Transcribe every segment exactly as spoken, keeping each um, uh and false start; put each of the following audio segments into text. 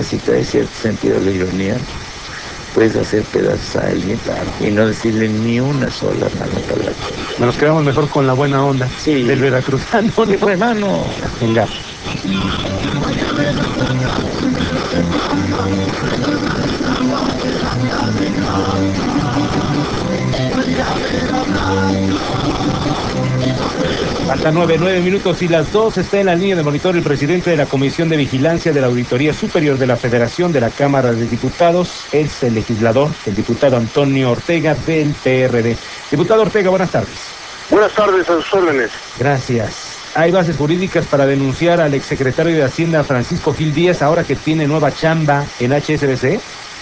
si trae cierto sentido de la ironía, puedes hacer pedazos a alguien y no decirle ni una sola mala palabra. Nos quedamos mejor con la buena onda sí. del veracruzano. Sí, pues, hermano. Venga. Faltan nueve, nueve minutos y las dos. Está en la línea de monitor el presidente de la Comisión de Vigilancia de la Auditoría Superior de la Federación de la Cámara de Diputados, es el legislador, el diputado Antonio Ortega del P R D. Diputado Ortega, buenas tardes. Buenas tardes, a sus órdenes. Gracias. ¿Hay bases jurídicas para denunciar al exsecretario de Hacienda, Francisco Gil Díaz, ahora que tiene nueva chamba en H S B C?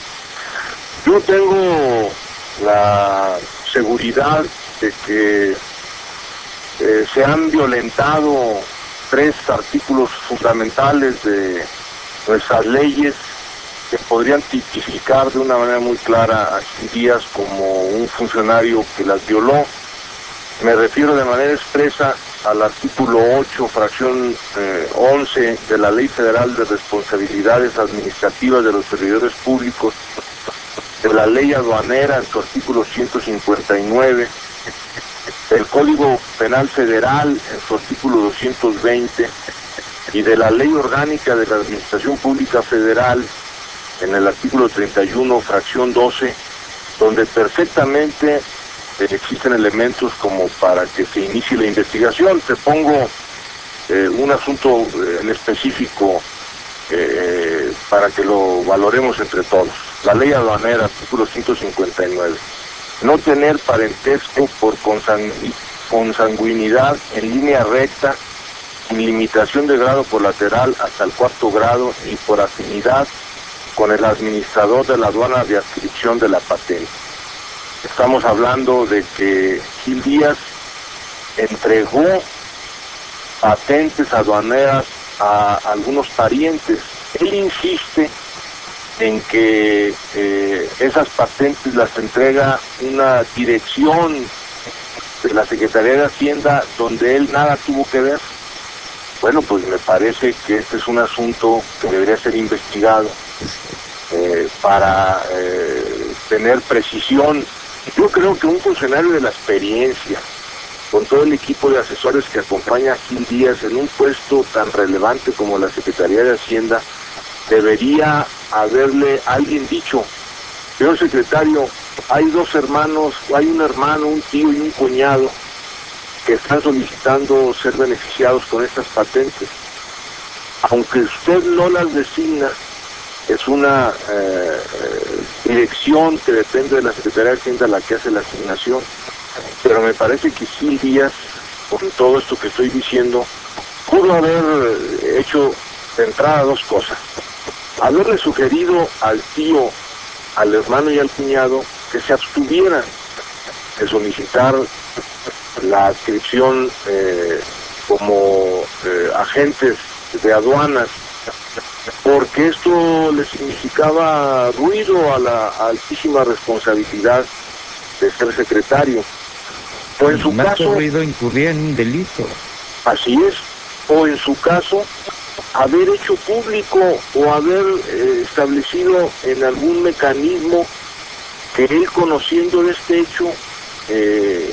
Yo tengo la seguridad de que eh, se han violentado tres artículos fundamentales de nuestras leyes que podrían tipificar de una manera muy clara a Gil Díaz como un funcionario que las violó. Me refiero de manera expresa al artículo ocho, fracción eh, once de la Ley Federal de Responsabilidades Administrativas de los Servidores Públicos, de la Ley Aduanera en su artículo ciento cincuenta y nueve, del Código Penal Federal en su artículo doscientos veinte y de la Ley Orgánica de la Administración Pública Federal en el artículo treinta y uno, fracción doce, donde perfectamente existen elementos como para que se inicie la investigación. Te pongo eh, un asunto en específico eh, para que lo valoremos entre todos. La ley aduanera, artículo ciento cincuenta y nueve. No tener parentesco por consangu- consanguinidad en línea recta, sin limitación de grado colateral hasta el cuarto grado y por afinidad con el administrador de la aduana de adscripción de la patente. Estamos hablando de que Gil Díaz entregó patentes aduaneras a algunos parientes. Él insiste en que eh, esas patentes las entrega una dirección de la Secretaría de Hacienda donde él nada tuvo que ver. Bueno, pues me parece que este es un asunto que debería ser investigado eh, para eh, tener precisión. Yo creo que un funcionario de la experiencia, con todo el equipo de asesores que acompaña a Gil Díaz en un puesto tan relevante como la Secretaría de Hacienda, debería haberle alguien dicho: señor secretario, hay dos hermanos, hay un hermano, un tío y un cuñado que están solicitando ser beneficiados con estas patentes. Aunque usted no las designa, es una eh, dirección que depende de la Secretaría de Hacienda la que hace la asignación, pero me parece que Gil Díaz, con todo esto que estoy diciendo, pudo haber hecho de entrada dos cosas: haberle sugerido al tío, al hermano y al cuñado que se abstuvieran de solicitar la adscripción eh, como eh, agentes de aduanas, porque esto le significaba ruido a la altísima responsabilidad de ser secretario. O en su Más caso, ruido incurría en un delito. Así es. O en su caso, haber hecho público o haber eh, establecido en algún mecanismo que él, conociendo de este hecho, eh,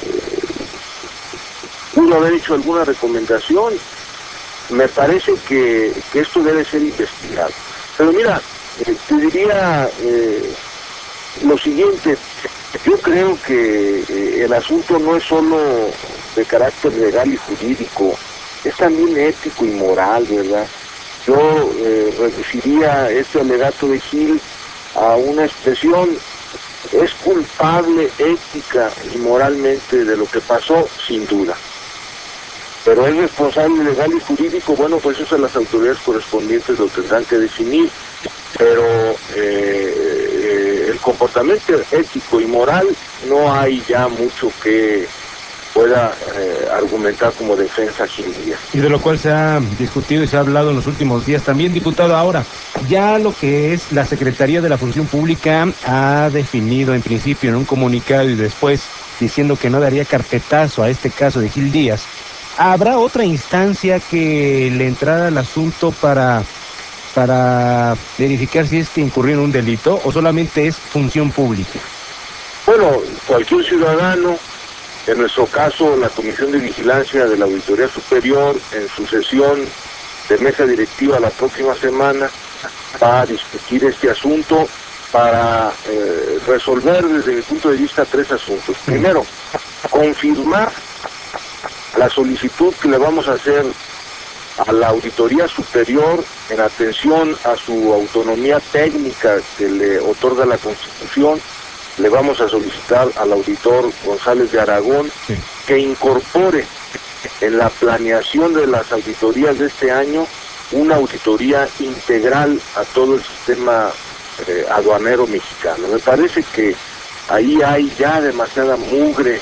pudo haber hecho alguna recomendación. Me parece que, que esto debe ser investigado. Pero mira, eh, te diría eh, lo siguiente: yo creo que eh, el asunto no es solo de carácter legal y jurídico, es también ético y moral, ¿verdad? Yo eh, reduciría este alegato de Gil a una expresión: es culpable ética y moralmente de lo que pasó, sin duda. Pero es responsable legal y jurídico, bueno, pues eso las autoridades correspondientes lo tendrán que definir. Pero eh, eh, el comportamiento ético y moral no hay ya mucho que pueda eh, argumentar como defensa a Gil Díaz. Y de lo cual se ha discutido y se ha hablado en los últimos días también, diputado. Ahora, ya lo que es la Secretaría de la Función Pública ha definido en principio en un comunicado y después diciendo que no daría carpetazo a este caso de Gil Díaz. ¿Habrá otra instancia que le entrara al asunto para para verificar si es que incurrió en un delito o solamente es función pública? Bueno, cualquier ciudadano, en nuestro caso la Comisión de Vigilancia de la Auditoría Superior, en su sesión de mesa directiva la próxima semana, va a discutir este asunto para eh, resolver desde mi punto de vista tres asuntos. Primero, confirmar la solicitud que le vamos a hacer a la Auditoría Superior en atención a su autonomía técnica que le otorga la Constitución. Le vamos a solicitar al auditor González de Aragón sí. que incorpore en la planeación de las auditorías de este año una auditoría integral a todo el sistema eh, aduanero mexicano. Me parece que ahí hay ya demasiada mugre,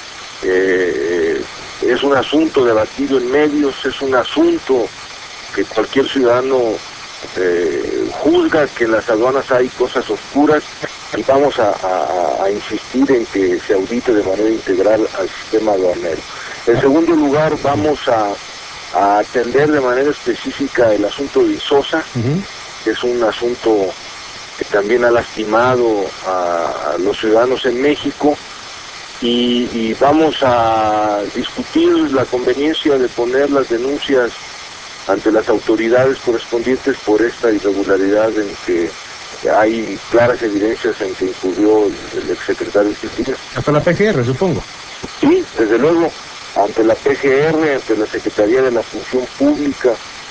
eh, es un asunto debatido en medios, es un asunto que cualquier ciudadano eh, juzga que en las aduanas hay cosas oscuras, y vamos a, a, a insistir en que se audite de manera integral al sistema aduanero. En segundo lugar, vamos a, a atender de manera específica el asunto de Visosa, uh-huh. que es un asunto que también ha lastimado a, a los ciudadanos en México, y, y vamos a discutir la conveniencia de poner las denuncias ante las autoridades correspondientes por esta irregularidad en que hay claras evidencias en que incurrió el exsecretario de Justicia. Hasta la P G R, supongo. Sí, desde luego, ante la P G R, ante la Secretaría de la Función Pública,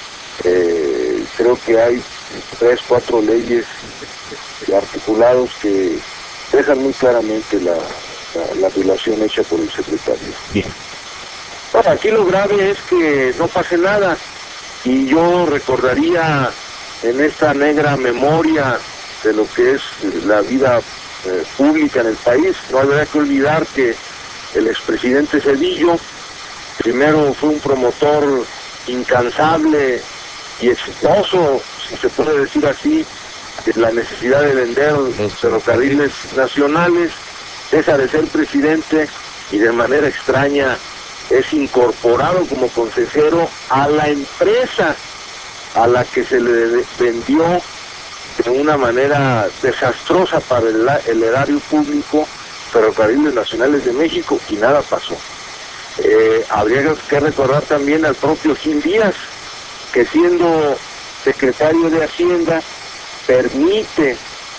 eh, creo que hay tres, cuatro leyes articulados que dejan muy claramente la, la, la violación hecha por el secretario. Bien. Bueno, aquí lo grave es que no pase nada, y yo recordaría en esta negra memoria de lo que es la vida eh, pública en el país, no habría que olvidar que el expresidente Zedillo primero fue un promotor incansable y exitoso, si se puede decir así, de la necesidad de vender los ferrocarriles nacionales, deja de ser presidente y de manera extraña es incorporado como consejero a la empresa a la que se le vendió de una manera desastrosa para el, el erario público, Ferrocarriles Nacionales de México, y nada pasó. Eh, habría que recordar también al propio Gil Díaz, que siendo secretario de Hacienda permite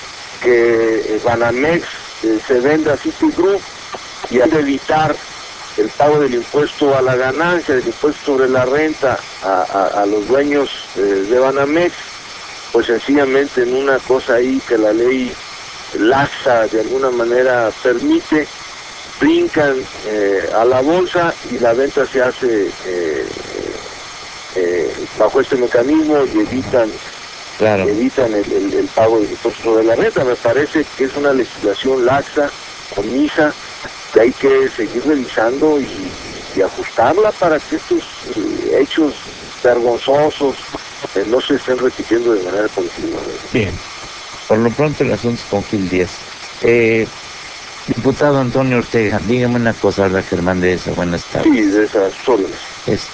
que Banamex eh, se venda a Citigroup, y al evitar el pago del impuesto a la ganancia, del impuesto sobre la renta a, a, a los dueños eh, de Banamex, pues sencillamente en una cosa ahí que la ley laxa de alguna manera permite, brincan eh, a la bolsa y la venta se hace eh, eh, bajo este mecanismo y evitan claro. evitan el, el, el pago del impuesto sobre la renta. Me parece que es una legislación laxa, omisa, que hay que seguir revisando y, y ajustarla para que estos eh, hechos vergonzosos eh, no se estén repitiendo de manera continua. Bien, por lo pronto el asunto es con Gil Díaz. Eh, diputado Antonio Ortega, dígame una cosa, habla Germán de esa, buenas tardes. Sí, de esas solas. Es,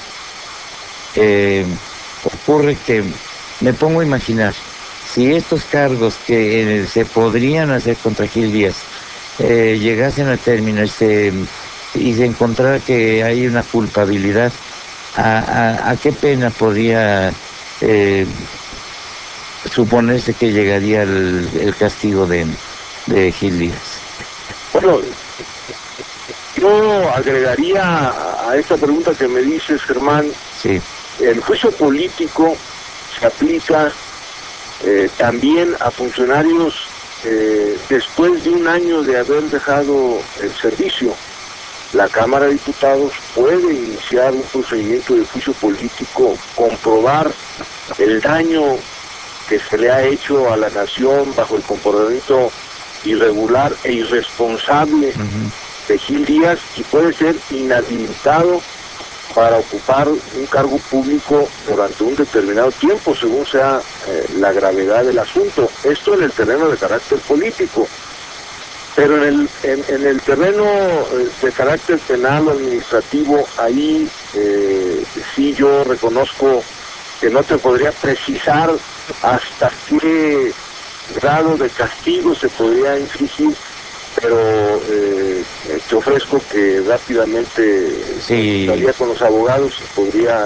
eh, ocurre que me pongo a imaginar, si estos cargos que eh, se podrían hacer contra Gil Díaz eh, llegasen a término y se, y se encontrara que hay una culpabilidad, ¿a, a, a qué pena podría eh, suponerse que llegaría el, el castigo de, de Gil Díaz? Bueno, yo agregaría a esta pregunta que me dices, Germán, sí. El juicio político se aplica eh, también a funcionarios eh, después de un año de haber dejado el servicio. La Cámara de Diputados puede iniciar un procedimiento de juicio político, comprobar el daño que se le ha hecho a la nación bajo el comportamiento irregular e irresponsable uh-huh. de Gil Díaz, y puede ser inhabilitado para ocupar un cargo público durante un determinado tiempo, según sea eh, la gravedad del asunto. Esto en el terreno de carácter político. Pero en el, en, en el terreno eh, de carácter penal o administrativo, ahí eh, sí yo reconozco que no te podría precisar hasta qué grado de castigo se podría infligir, pero eh, te ofrezco que rápidamente sí. estaría con los abogados y podría,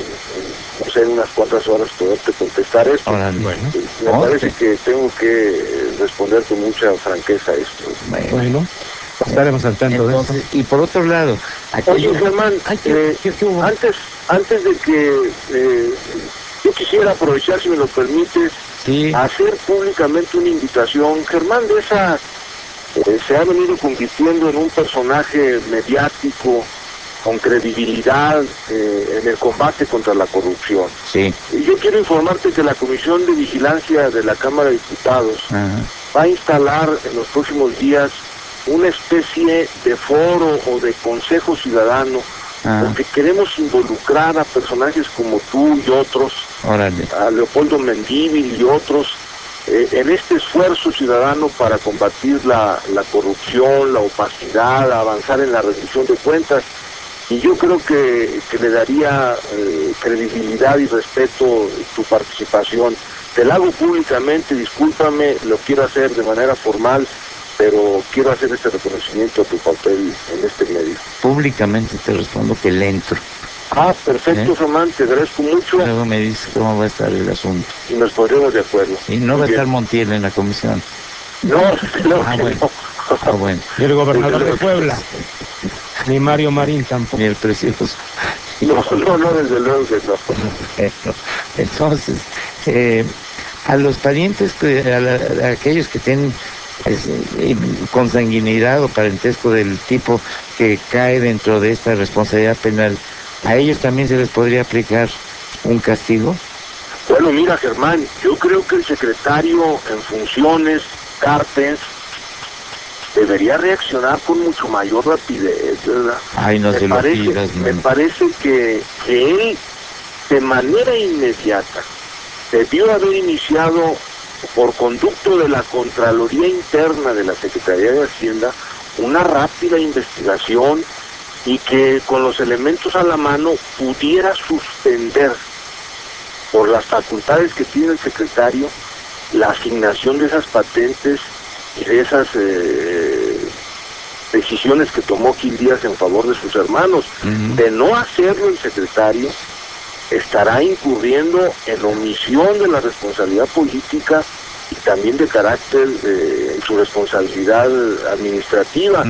no sé, en unas cuantas horas poderte contestar esto. Ahora, bueno. Me ¿Cómo? parece que tengo que responder con mucha franqueza esto. Bueno, Bueno, estaremos al tanto entonces, de eso. y por otro lado, aquello... Oye, Germán, Ay, ¿qué- eh, qué- qué hubo? antes, antes de que eh, yo quisiera aprovechar, si me lo permites, Sí. hacer públicamente una invitación. Germán de esa eh, se ha venido convirtiendo en un personaje mediático con credibilidad eh, en el combate contra la corrupción. Sí. Y yo quiero informarte que la Comisión de Vigilancia de la Cámara de Diputados Ajá. va a instalar en los próximos días una especie de foro o de consejo ciudadano, Ah. porque queremos involucrar a personajes como tú y otros, Órale. a Leopoldo Mendívil y otros, eh, en este esfuerzo ciudadano para combatir la, la corrupción, la opacidad, avanzar en la rendición de cuentas. Y yo creo que, que le daría eh, credibilidad y respeto tu participación. Te la hago públicamente, discúlpame, lo quiero hacer de manera formal, pero quiero hacer este reconocimiento a tu papel en este medio. Públicamente te respondo que le entro. Ah, perfecto, ¿Eh? Román, te agradezco mucho Luego me dices cómo va a estar el asunto. y nos pondremos de acuerdo. Y no Muy va a bien. estar Montiel en la comisión. No, claro Ah, que bueno. no. Ah, bueno. Y el gobernador de Puebla, ni Mario Marín tampoco. Ni el precioso. No, no, no, desde luego que no. Bueno, entonces, eh, a los parientes, que- a, la- a aquellos que tienen pues, eh, consanguinidad o parentesco del tipo que cae dentro de esta responsabilidad penal, ¿a ellos también se les podría aplicar un castigo? Bueno, mira, Germán, yo creo que el secretario en funciones, Carpens, debería reaccionar con mucho mayor rapidez, ¿verdad? Ay, no me se lo parece, pidas, me mano. parece que, que él, de manera inmediata, debió haber iniciado, por conducto de la Contraloría Interna de la Secretaría de Hacienda, una rápida investigación y que con los elementos a la mano pudiera suspender, por las facultades que tiene el secretario, la asignación de esas patentes y de esas eh, decisiones que tomó Gil Díaz en favor de sus hermanos. Ujú. De no hacerlo el secretario, estará incurriendo en omisión de la responsabilidad política y también de carácter eh, en su responsabilidad administrativa.